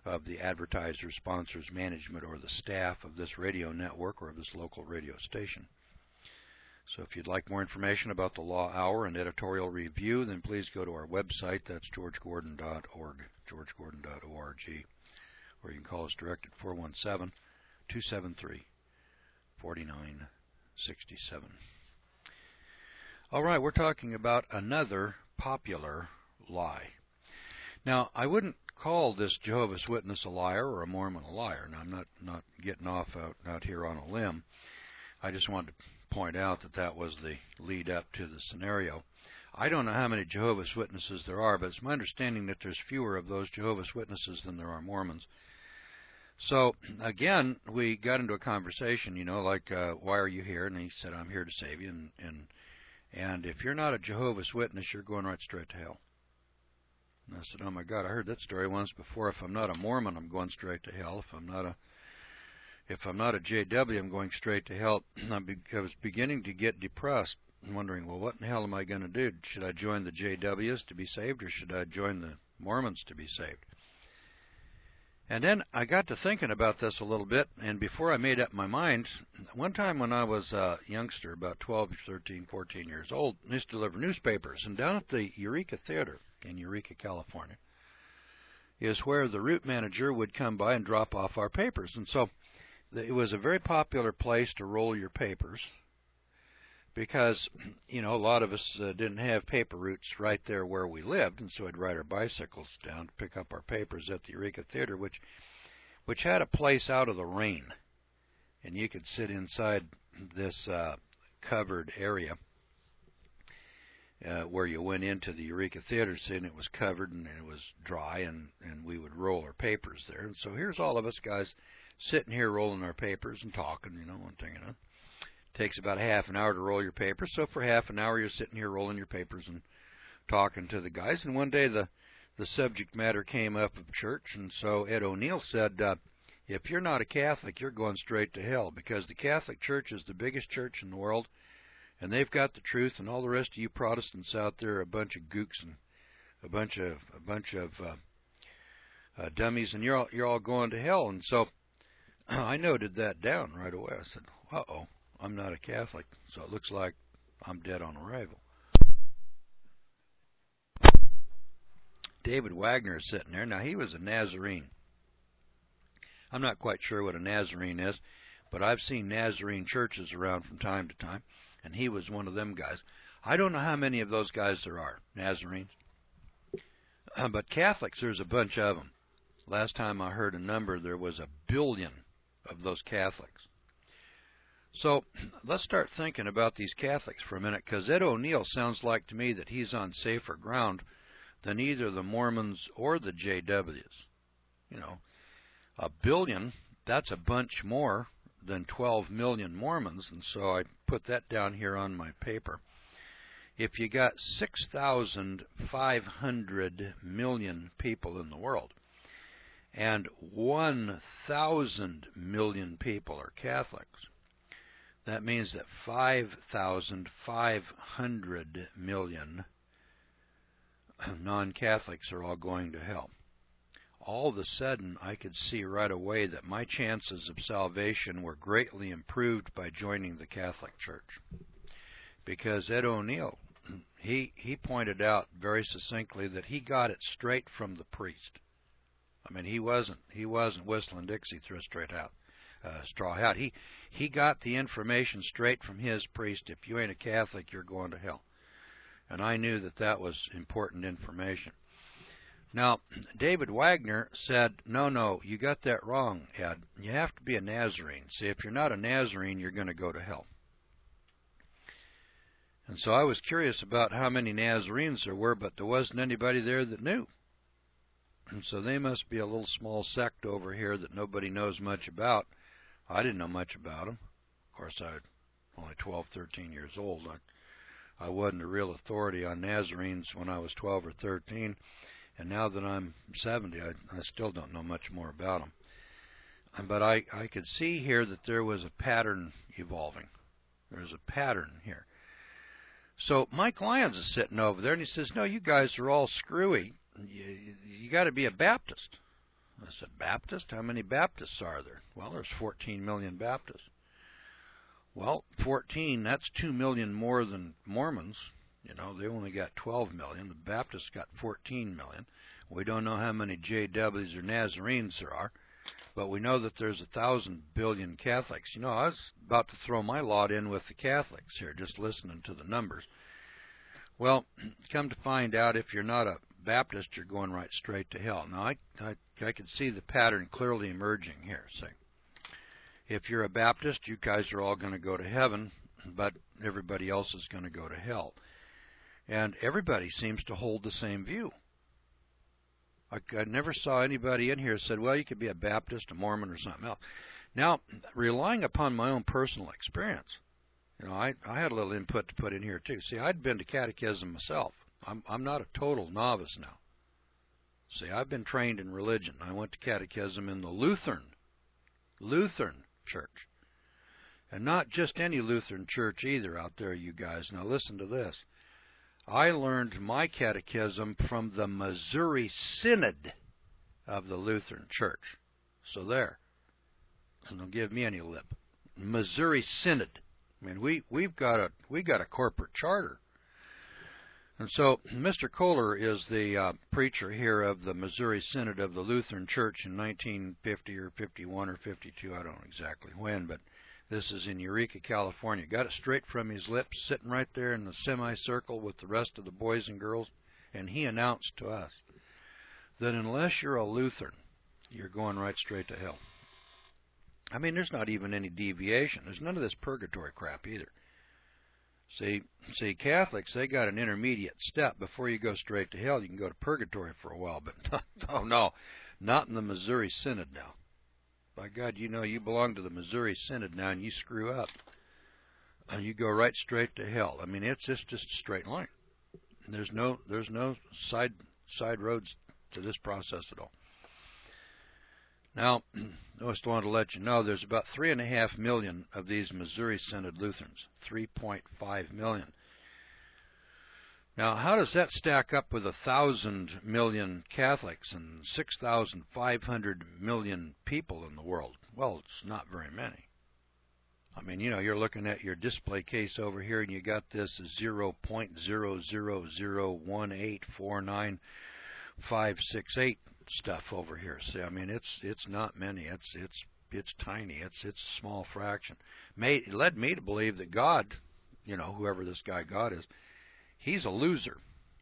of the advertiser, sponsors, management, or the staff of this radio network or of this local radio station. So if you'd like more information about the Law Hour and editorial review, then please go to our website. That's george gordon dot org, george gordon dot org, or you can call us direct at four one seven, two seven three, four nine six seven. All right, we're talking about another popular lie. Now, I wouldn't call this Jehovah's Witness a liar or a Mormon a liar. Now, I'm not, not getting off out, out here on a limb. I just wanted to point out that that was the lead up to the scenario. I don't know how many Jehovah's Witnesses there are, but it's my understanding that there's fewer of those Jehovah's Witnesses than there are Mormons. So, again, we got into a conversation, you know, like, uh, why are you here? And he said, I'm here to save you. And, and, and if you're not a Jehovah's Witness, you're going right straight to hell. And I said, oh, my God, I heard that story once before. If I'm not a Mormon, I'm going straight to hell. If I'm not a If I'm not a J W, I'm going straight to hell. I was beginning to get depressed, wondering, well, what in the hell am I going to do? Should I join the J Ws to be saved, or should I join the Mormons to be saved? And then I got to thinking about this a little bit, and before I made up my mind, one time when I was a youngster, about twelve, thirteen, fourteen years old, I used to deliver newspapers, and down at the Eureka Theater in Eureka, California, is where the route manager would come by and drop off our papers. And so it was a very popular place to roll your papers because, you know, a lot of us uh, didn't have paper routes right there where we lived, and so we'd ride our bicycles down to pick up our papers at the Eureka Theater, which which had a place out of the rain, and you could sit inside this uh, covered area uh, where you went into the Eureka Theater, and it was covered and it was dry, and, and we would roll our papers there. And so here's all of us guys sitting here rolling our papers and talking, you know, one thing, you know. It takes about a half an hour to roll your papers, so for half an hour you're sitting here rolling your papers and talking to the guys. And one day the, the subject matter came up of church, and so Ed O'Neill said, uh, if you're not a Catholic, you're going straight to hell, because the Catholic Church is the biggest church in the world, and they've got the truth, and all the rest of you Protestants out there are a bunch of gooks and a bunch of a bunch of uh, uh, dummies, and you're all, you're all going to hell. And so I noted that down right away. I said, uh-oh, I'm not a Catholic, so it looks like I'm dead on arrival. David Wagner is sitting there. Now, he was a Nazarene. I'm not quite sure what a Nazarene is, but I've seen Nazarene churches around from time to time, and he was one of them guys. I don't know how many of those guys there are, Nazarenes, uh, but Catholics, there's a bunch of them. Last time I heard a number, there was a billion of those Catholics. So let's start thinking about these Catholics for a minute, because Ed O'Neill sounds like to me that he's on safer ground than either the Mormons or the J Ws. You know, a billion, that's a bunch more than twelve million Mormons, and so I put that down here on my paper. If you got six thousand five hundred million people in the world, and one thousand million people are Catholics, that means that five thousand five hundred million non-Catholics are all going to hell. All of a sudden, I could see right away that my chances of salvation were greatly improved by joining the Catholic Church. Because Ed O'Neill, he, he pointed out very succinctly that he got it straight from the priest. I mean, he wasn't he wasn't whistling Dixie through a straight out, uh, straw hat. He he got the information straight from his priest. If you ain't a Catholic, you're going to hell. And I knew that that was important information. Now, David Wagner said, no, no, you got that wrong, Ed. You have to be a Nazarene. See, if you're not a Nazarene, you're going to go to hell. And so I was curious about how many Nazarenes there were, but there wasn't anybody there that knew. And so they must be a little small sect over here that nobody knows much about. I didn't know much about them. Of course, I was only twelve, thirteen years old. I, I wasn't a real authority on Nazarenes when I was twelve or thirteen. And now that I'm seventy, I, I still don't know much more about them. But I, I could see here that there was a pattern evolving. There's a pattern here. So Mike Lyons is sitting over there, and he says, no, you guys are all screwy. You, you got to be a Baptist. I said, Baptist? How many Baptists are there? Well, there's fourteen million Baptists. Well, fourteen, that's two million more than Mormons. You know, they only got twelve million. The Baptists got fourteen million. We don't know how many J Ws or Nazarenes there are, but we know that there's a thousand billion Catholics. You know, I was about to throw my lot in with the Catholics here, just listening to the numbers. Well, come to find out, if you're not a Baptist, you're going right straight to hell. Now, I, I, I can see the pattern clearly emerging here. Say, if you're a Baptist, you guys are all going to go to heaven, but everybody else is going to go to hell. And everybody seems to hold the same view. I, I never saw anybody in here who said, well, you could be a Baptist, a Mormon, or something else. Now, relying upon my own personal experience, you know, I, I had a little input to put in here, too. See, I'd been to catechism myself. I'm, I'm not a total novice now. See, I've been trained in religion. I went to catechism in the Lutheran, Lutheran church. And not just any Lutheran church either out there, you guys. Now, listen to this. I learned my catechism from the Missouri Synod of the Lutheran Church. So there. And don't give me any lip. Missouri Synod. I mean, we we've got a we got a corporate charter. And so Mister Kohler is the uh, preacher here of the Missouri Synod of the Lutheran Church in nineteen fifty or fifty-one or fifty-two. I don't know exactly when, but this is in Eureka, California. Got it straight from his lips, sitting right there in the semicircle with the rest of the boys and girls. And he announced to us that unless you're a Lutheran, you're going right straight to hell. I mean, there's not even any deviation. There's none of this purgatory crap either. See, see, Catholics, they got an intermediate step. Before you go straight to hell, you can go to purgatory for a while. But oh no, not in the Missouri Synod now. By God, you know you belong to the Missouri Synod now, and you screw up, and you go right straight to hell. I mean, it's just just a straight line. There's no there's no side side roads to this process at all. Now, I just wanted to let you know there's about three and a half million of these Missouri Synod Lutherans, three point five million. Now, how does that stack up with a thousand million Catholics and six thousand five hundred million people in the world? Well, it's not very many. I mean, you know, you're looking at your display case over here, and you got this zero point zero zero zero one eight four nine five six eight stuff over here. See, I mean, it's it's not many. It's it's it's tiny. It's it's a small fraction. Made, it led me to believe that God, you know, whoever this guy God is, he's a loser.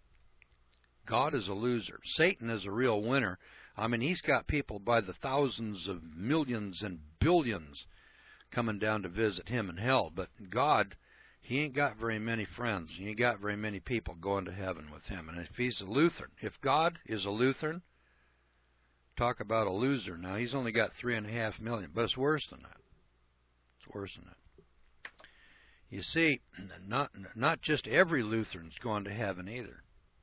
God is a loser. Satan is a real winner. I mean, he's got people by the thousands of millions and billions coming down to visit him in hell. But God, he ain't got very many friends. He ain't got very many people going to heaven with him. And if he's a Lutheran, if God is a Lutheran, talk about a loser. Now, he's only got three and a half million, but it's worse than that. It's worse than that. You see, not not just every Lutheran's going to heaven either.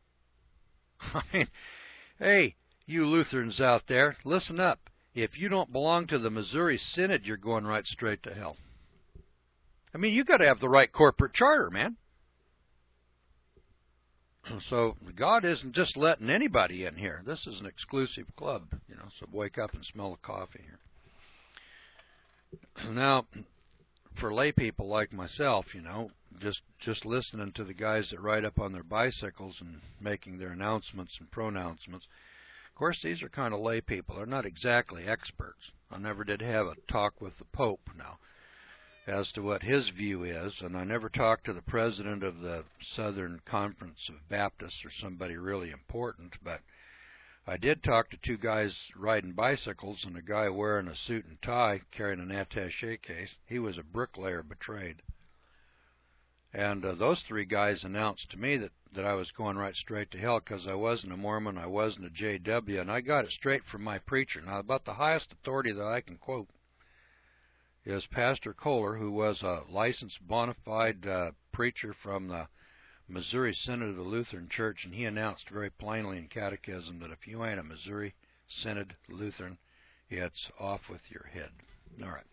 I mean, hey, you Lutherans out there, listen up. If you don't belong to the Missouri Synod, you're going right straight to hell. I mean, you got to have the right corporate charter, man. So God isn't just letting anybody in here. This is an exclusive club, you know. So wake up and smell the coffee here. Now, for lay people like myself, you know, just just listening to the guys that ride up on their bicycles and making their announcements and pronouncements. Of course, these are kind of lay people. They're not exactly experts. I never did have a talk with the Pope now as to what his view is, and I never talked to the president of the Southern Conference of Baptists or somebody really important, but I did talk to two guys riding bicycles and a guy wearing a suit and tie carrying an attaché case. He was a bricklayer betrayed. And uh, those three guys announced to me that, that I was going right straight to hell because I wasn't a Mormon, I wasn't a J W, and I got it straight from my preacher. Now, about the highest authority that I can quote is Pastor Kohler, who was a licensed, bona fide uh, preacher from the Missouri Synod of the Lutheran Church, and he announced very plainly in catechism that if you ain't a Missouri Synod Lutheran, it's off with your head. All right.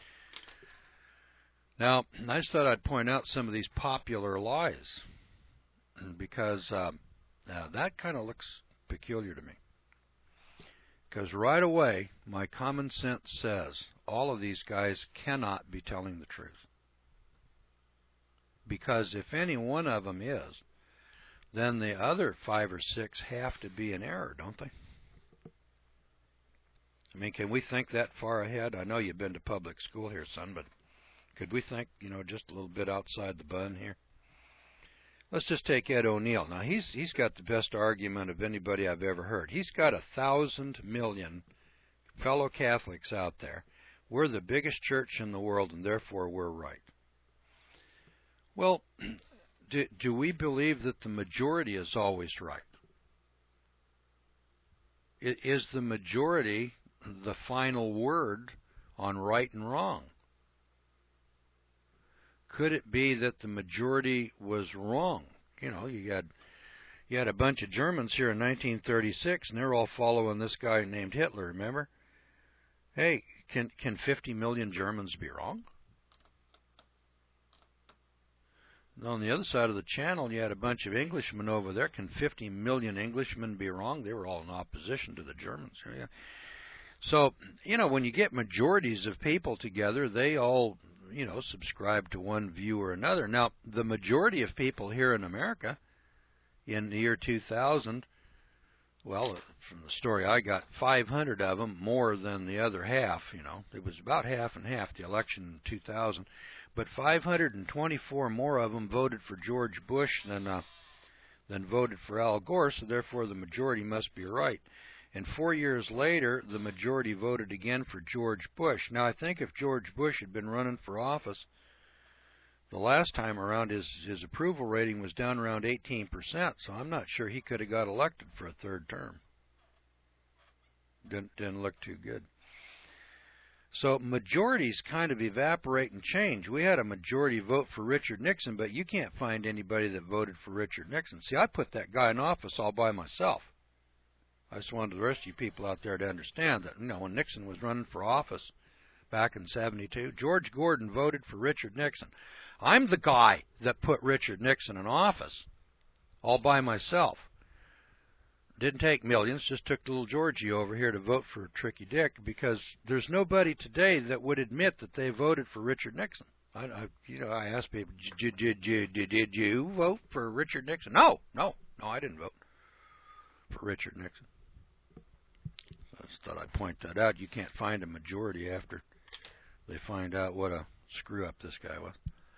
Now, I just thought I'd point out some of these popular lies, because uh, uh, that kind of looks peculiar to me. Because right away, my common sense says all of these guys cannot be telling the truth. Because if any one of them is, then the other five or six have to be in error, don't they? I mean, can we think that far ahead? I know you've been to public school here, son, but could we think, you know, just a little bit outside the bun here? Let's just take Ed O'Neill. Now, he's he's got the best argument of anybody I've ever heard. He's got a thousand million fellow Catholics out there. We're the biggest church in the world, and therefore we're right. Well, do, do we believe that the majority is always right? Is the majority the final word on right and wrong? Could it be that the majority was wrong? You know, you had you had a bunch of Germans here in nineteen thirty-six, and they're all following this guy named Hitler, remember? Hey, can can fifty million Germans be wrong? On the other side of the channel, you had a bunch of Englishmen over there. Can fifty million Englishmen be wrong? They were all in opposition to the Germans. So, you know, when you get majorities of people together, they all, you know, subscribe to one view or another. Now, the majority of people here in America in the year two thousand, well, from the story I got, five hundred of them more than the other half, you know. It was about half and half, the election in two thousand. But five hundred twenty-four more of them voted for George Bush than uh, than voted for Al Gore, so therefore the majority must be right. And four years later, the majority voted again for George Bush. Now, I think if George Bush had been running for office the last time around, his, his approval rating was down around eighteen percent, so I'm not sure he could have got elected for a third term. Didn't, didn't look too good. So majorities kind of evaporate and change. We had a majority vote for Richard Nixon, but you can't find anybody that voted for Richard Nixon. See, I put that guy in office all by myself. I just wanted the rest of you people out there to understand that, you know, when Nixon was running for office back in seventy-two, George Gordon voted for Richard Nixon. I'm the guy that put Richard Nixon in office all by myself. Didn't take millions, just took little Georgie over here to vote for Tricky Dick, because there's nobody today that would admit that they voted for Richard Nixon. I, I you know, I asked people, did, did, did, did you vote for Richard Nixon? No, no, no, I didn't vote for Richard Nixon. I just thought I'd point that out. You can't find a majority after they find out what a screw-up this guy was.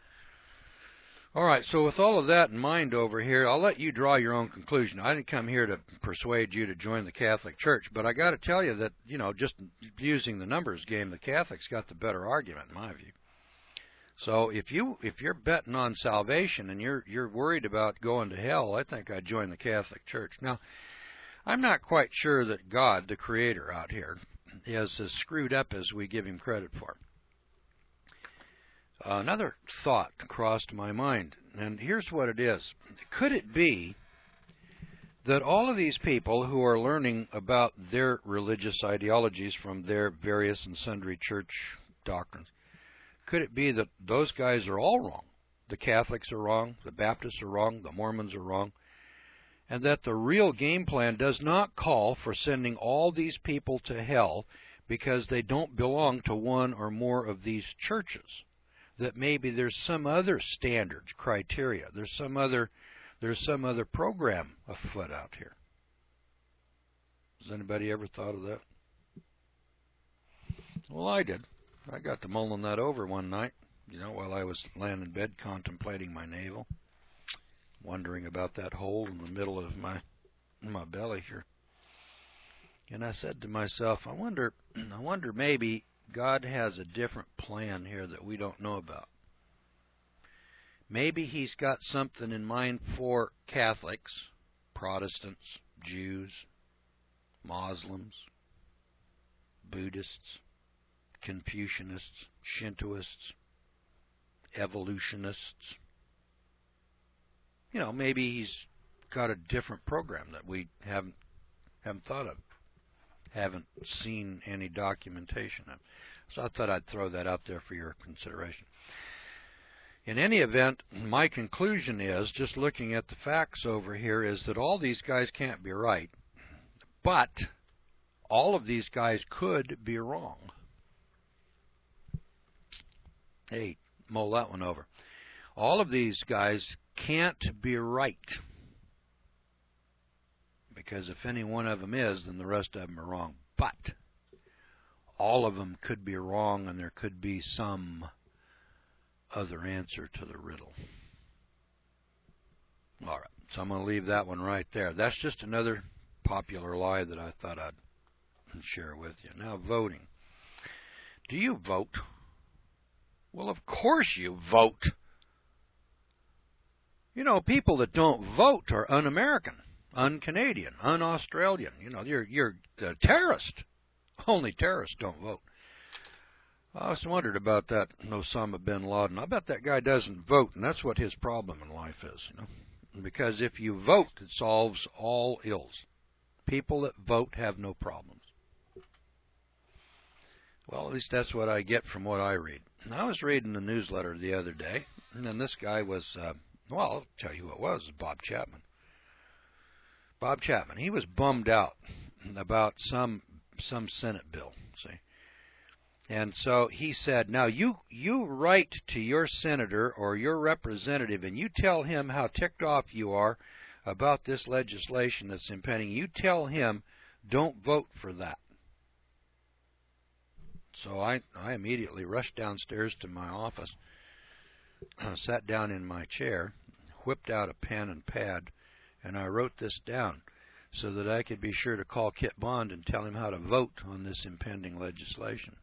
All right, so with all of that in mind over here, I'll let you draw your own conclusion. I didn't come here to persuade you to join the Catholic Church, but I got to tell you that, you know, just using the numbers game, the Catholics got the better argument in my view. So if you if you're betting on salvation and you're you're worried about going to hell, I think I'd join the Catholic Church. Now, I'm not quite sure that God, the Creator out here, is as screwed up as we give him credit for. Uh, another thought crossed my mind, and here's what it is. Could it be that all of these people who are learning about their religious ideologies from their various and sundry church doctrines, could it be that those guys are all wrong? The Catholics are wrong, the Baptists are wrong, the Mormons are wrong, and that the real game plan does not call for sending all these people to hell because they don't belong to one or more of these churches? That maybe there's some other standards, criteria, there's some other there's some other program afoot out here. Has anybody ever thought of that? Well, I did. I got to mulling that over one night, you know, while I was laying in bed contemplating my navel, wondering about that hole in the middle of my my belly here. And I said to myself, I wonder I wonder maybe God has a different plan here that we don't know about. Maybe he's got something in mind for Catholics, Protestants, Jews, Muslims, Buddhists, Confucianists, Shintoists, evolutionists. You know, maybe he's got a different program that we haven't haven't thought of. Haven't seen any documentation of. So I thought I'd throw that out there for your consideration. In any event, my conclusion is, just looking at the facts over here, is that all these guys can't be right. But all of these guys could be wrong. Hey, mull that one over. All of these guys can't be right. Because if any one of them is, then the rest of them are wrong. But all of them could be wrong, and there could be some other answer to the riddle. All right, so I'm going to leave that one right there. That's just another popular lie that I thought I'd share with you. Now, voting. Do you vote? Well, of course you vote. You know, people that don't vote are un-American, un-Canadian, un-Australian. You know, you're you're a terrorist. Only terrorists don't vote. I always wondered about that Osama bin Laden. I bet that guy doesn't vote, and that's what his problem in life is, you know. Because if you vote, it solves all ills. People that vote have no problems. Well, at least that's what I get from what I read. And I was reading the newsletter the other day, and then this guy was, uh, well, I'll tell you who it was, it was Bob Chapman. Bob Chapman, he was bummed out about some some Senate bill, see. And so he said, now you, you write to your senator or your representative and you tell him how ticked off you are about this legislation that's impending. You tell him, don't vote for that. So I, I immediately rushed downstairs to my office, sat down in my chair, whipped out a pen and pad, and I wrote this down so that I could be sure to call Kit Bond and tell him how to vote on this impending legislation.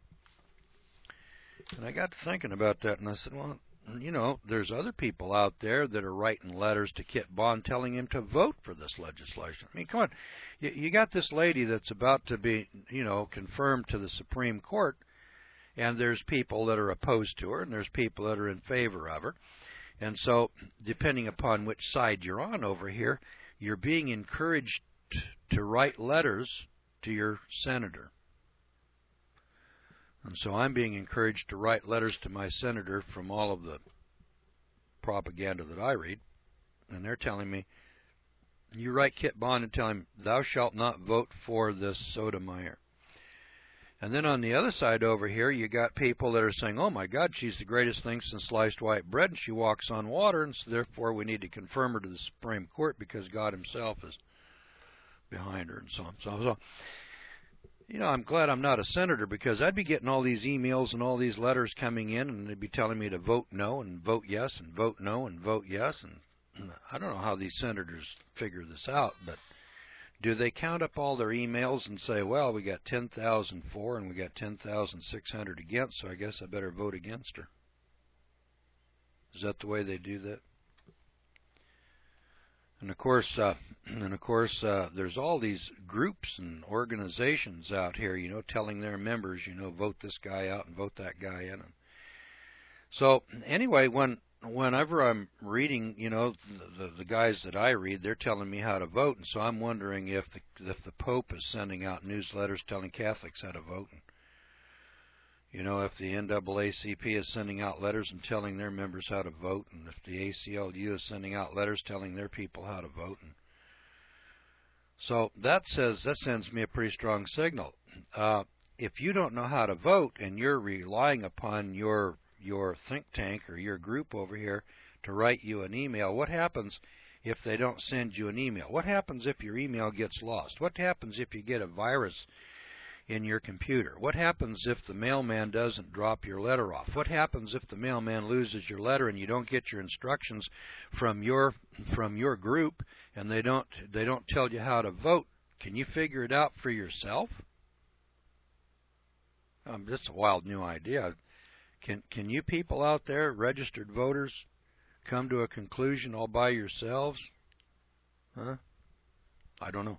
And I got to thinking about that, and I said, well, you know, there's other people out there that are writing letters to Kit Bond telling him to vote for this legislation. I mean, come on. You, you got this lady that's about to be, you know, confirmed to the Supreme Court, and there's people that are opposed to her, and there's people that are in favor of her. And so, depending upon which side you're on over here, you're being encouraged to write letters to your senator. And so I'm being encouraged to write letters to my senator from all of the propaganda that I read. And they're telling me, you write Kit Bond and tell him, thou shalt not vote for this Sotomayor. And then on the other side over here, you got people that are saying, oh my God, she's the greatest thing since sliced white bread, and she walks on water, and so therefore we need to confirm her to the Supreme Court because God himself is behind her, and so on. So, so you know, I'm glad I'm not a senator because I'd be getting all these emails and all these letters coming in, and they'd be telling me to vote no and vote yes and vote no and vote yes. And I don't know how these senators figure this out, but do they count up all their emails and say, well, we got ten thousand for and we got ten thousand six hundred against, so I guess I better vote against her? Is that the way they do that? And of course, uh, and of course, uh, there's all these groups and organizations out here, you know, telling their members, you know, vote this guy out and vote that guy in. And so anyway, when whenever I'm reading, you know, the, the the guys that I read, they're telling me how to vote, and so I'm wondering if the if the Pope is sending out newsletters telling Catholics how to vote. And, you know, if the N double A C P is sending out letters and telling their members how to vote, and if the A C L U is sending out letters telling their people how to vote. And so that says that sends me a pretty strong signal. Uh, if you don't know how to vote and you're relying upon your your think tank or your group over here to write you an email, what happens if they don't send you an email? What happens if your email gets lost? What happens if you get a virus in your computer? What happens if the mailman doesn't drop your letter off? What happens if the mailman loses your letter and you don't get your instructions from your from your group and they don't they don't tell you how to vote? Can you figure it out for yourself? Um, that's a wild new idea. Can can you people out there, registered voters, come to a conclusion all by yourselves? Huh? I don't know.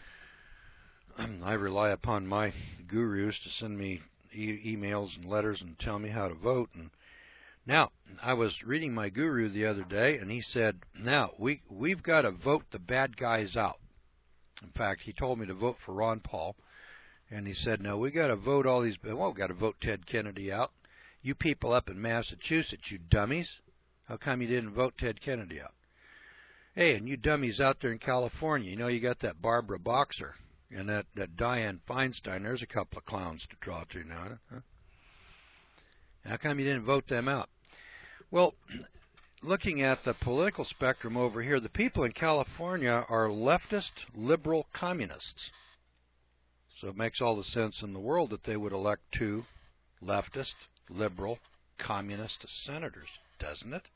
I rely upon my gurus to send me e emails and letters and tell me how to vote. And now, I was reading my guru the other day, and he said, now, we, we've got to vote the bad guys out. In fact, he told me to vote for Ron Paul, and he said, no, we got to vote all these, well, we've got to vote Ted Kennedy out. You people up in Massachusetts, you dummies, how come you didn't vote Ted Kennedy out? Hey, and you dummies out there in California, you know you got that Barbara Boxer. And that, that Dianne Feinstein, there's a couple of clowns to draw to now. Huh? How come you didn't vote them out? Well, looking at the political spectrum over here, the people in California are leftist, liberal communists. So it makes all the sense in the world that they would elect two leftist, liberal, communist senators, doesn't it?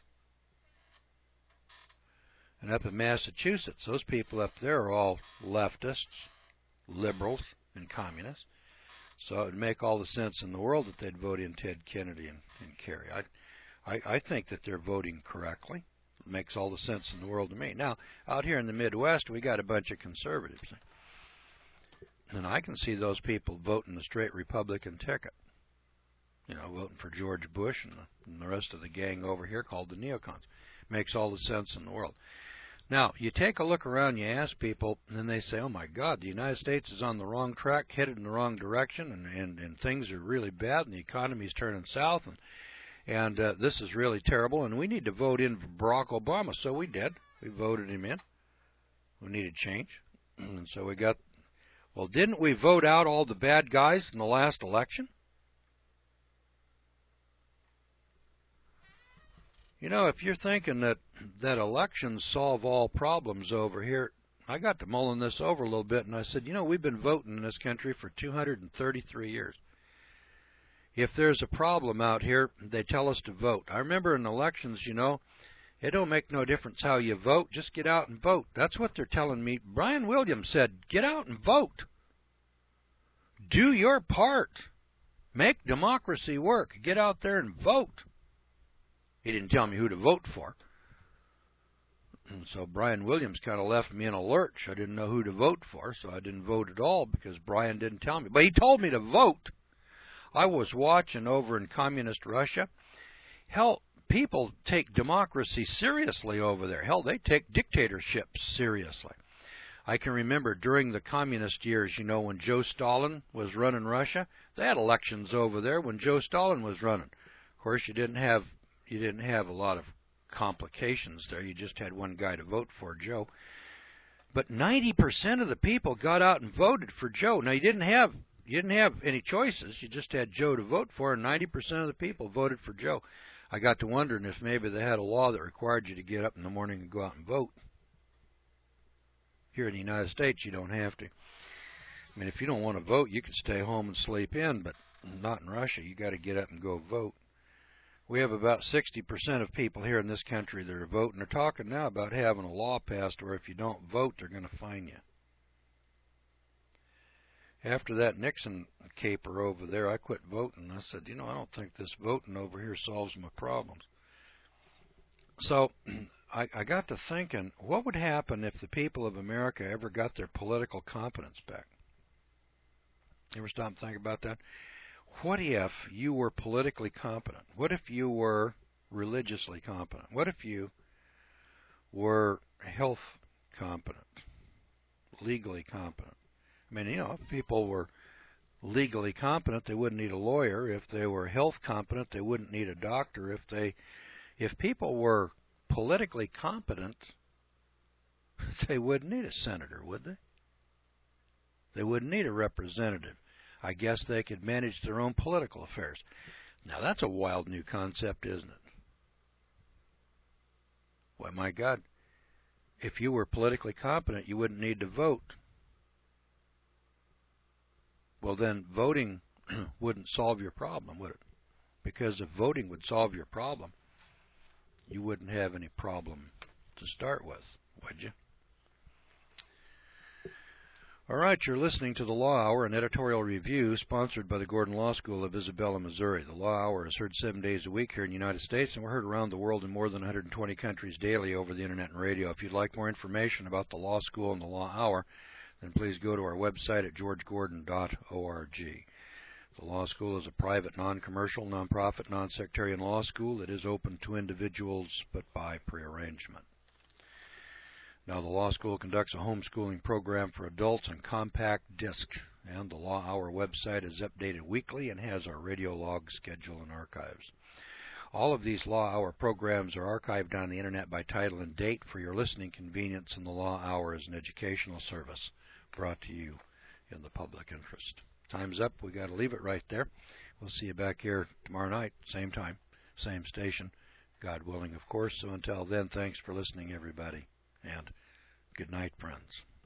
And up in Massachusetts, those people up there are all leftists, liberals, and communists. So it would make all the sense in the world that they'd vote in Ted Kennedy and, and Kerry. I, I, I think that they're voting correctly. It makes all the sense in the world to me. Now, out here in the Midwest, we got a bunch of conservatives. And I can see those people voting the straight Republican ticket. You know, voting for George Bush and the, and the rest of the gang over here called the neocons. Makes all the sense in the world. Now, you take a look around, you ask people, and then they say, oh my God, the United States is on the wrong track, headed in the wrong direction, and, and, and things are really bad, and the economy's turning south, and, and uh, this is really terrible, and we need to vote in Barack Obama. So we did. We voted him in. We needed change. And so we got, well, didn't we vote out all the bad guys in the last election? You know, if you're thinking that, that elections solve all problems over here, I got to mulling this over a little bit, and I said, you know, we've been voting in this country for two hundred thirty-three years. If there's a problem out here, they tell us to vote. I remember in elections, you know, it don't make no difference how you vote. Just get out and vote. That's what they're telling me. Brian Williams said, get out and vote. Do your part. Make democracy work. Get out there and vote. He didn't tell me who to vote for. And so Brian Williams kind of left me in a lurch. I didn't know who to vote for, so I didn't vote at all because Brian didn't tell me. But he told me to vote. I was watching over in communist Russia. Hell, people take democracy seriously over there. Hell, they take dictatorships seriously. I can remember during the communist years, you know, when Joe Stalin was running Russia, they had elections over there when Joe Stalin was running. Of course, you didn't have You didn't have a lot of complications there. You just had one guy to vote for, Joe. But ninety percent of the people got out and voted for Joe. Now, you didn't have you didn't have any choices. You just had Joe to vote for, and ninety percent of the people voted for Joe. I got to wondering if maybe they had a law that required you to get up in the morning and go out and vote. Here in the United States, you don't have to. I mean, if you don't want to vote, you can stay home and sleep in, but not in Russia. You got to get up and go vote. We have about sixty percent of people here in this country that are voting. They're talking now about having a law passed where if you don't vote, they're going to fine you. After that Nixon caper over there, I quit voting. I said, you know, I don't think this voting over here solves my problems. So I, I got to thinking, what would happen if the people of America ever got their political competence back? You ever stop and think about that? What if you were politically competent? What if you were religiously competent? What if you were health competent, legally competent? I mean, you know, if people were legally competent, they wouldn't need a lawyer. If they were health competent, they wouldn't need a doctor. If they, if people were politically competent, they wouldn't need a senator, would they? They wouldn't need a representative. I guess they could manage their own political affairs. Now, that's a wild new concept, isn't it? Why, my God, if you were politically competent, you wouldn't need to vote. Well, then voting wouldn't solve your problem, would it? Because if voting would solve your problem, you wouldn't have any problem to start with, would you? All right, you're listening to the Law Hour, an editorial review sponsored by the Gordon Law School of Isabella, Missouri. The Law Hour is heard seven days a week here in the United States, and we're heard around the world in more than one hundred twenty countries daily over the Internet and radio. If you'd like more information about the Law School and the Law Hour, then please go to our website at george gordon dot org. The Law School is a private, non-commercial, non-profit, non-sectarian law school that is open to individuals but by prearrangement. Now, the Law School conducts a homeschooling program for adults on compact disc, and the Law Hour website is updated weekly and has our radio log schedule and archives. All of these Law Hour programs are archived on the Internet by title and date for your listening convenience, and the Law Hour is an educational service brought to you in the public interest. Time's up. We got to leave it right there. We'll see you back here tomorrow night, same time, same station, God willing, of course. So until then, thanks for listening, everybody, and good night, friends.